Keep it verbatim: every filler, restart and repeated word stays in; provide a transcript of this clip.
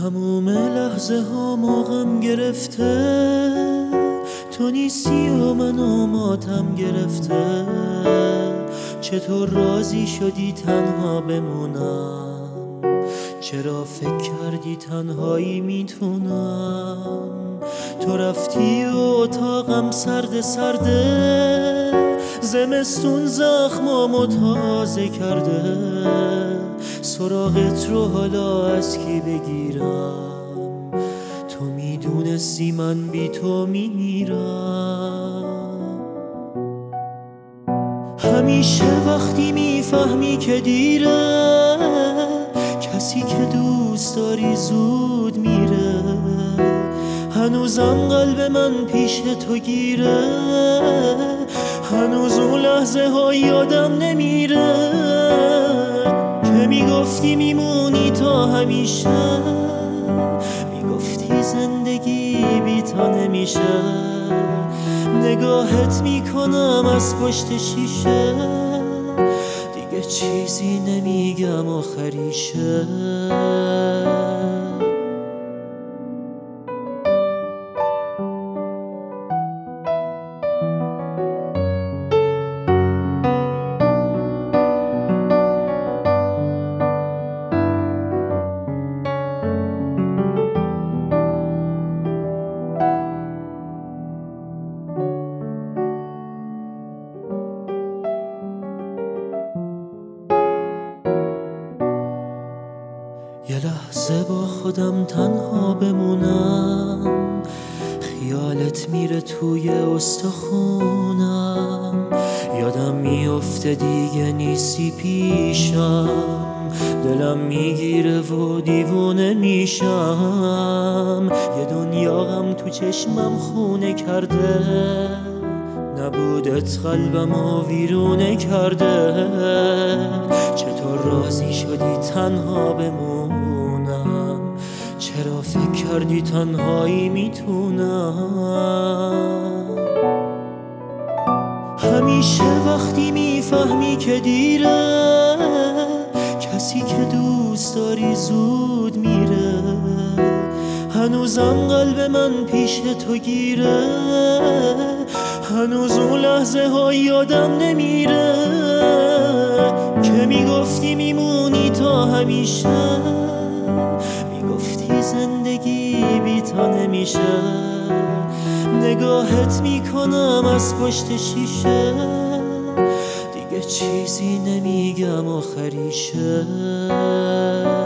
تموم لحظه ها موقم گرفته، تو نیستی و منو ماتم گرفته. چطور راضی شدی تنها بمونم؟ چرا فکر کردی تنهایی میتونم؟ تو رفتی و اتاقم سرد سرده، زمستون زخمامو تازه کرده. سراغت رو حالا از کی بگیرم؟ تو میدونستی من بی تو میمیرم. همیشه وقتی میفهمی که دیره، کسی که دوست داری زود میره. هنوزم قلب من پیش تو گیره، هنوز اون لحظه ها یادم نمیره که میگفتی میمونی تا همیشه. میگفتی زندگی بی تا نمیشه. نگاهت میکنم از پشت شیشه، دیگه چیزی نمیگم آخریشه. یه لحظه با خودم تنها بمونم، خیالت میره توی استخونم. یادم میفته دیگه نیستی پیشم، دلم میگیره و دیوونه میشم. یه دنیا غم تو چشمم خونه کرده، نبودت قلبمو ویرونه کرده. چطور راضی شدی تنها بمونم؟ چرا فکر کردی تنهایی میتونم؟ همیشه وقتی میفهمی که دیره، کسی که دوست داری زود میره. هنوزم قلب من پیش تو گیره، هنوز اون لحظه ها یادم نمیره که میگفتی میمونی تا همیشه. میگفتی زندگی بی تا نمیشه. نگاهت میکنم از پشت شیشه، دیگه چیزی نمیگم آخریشه.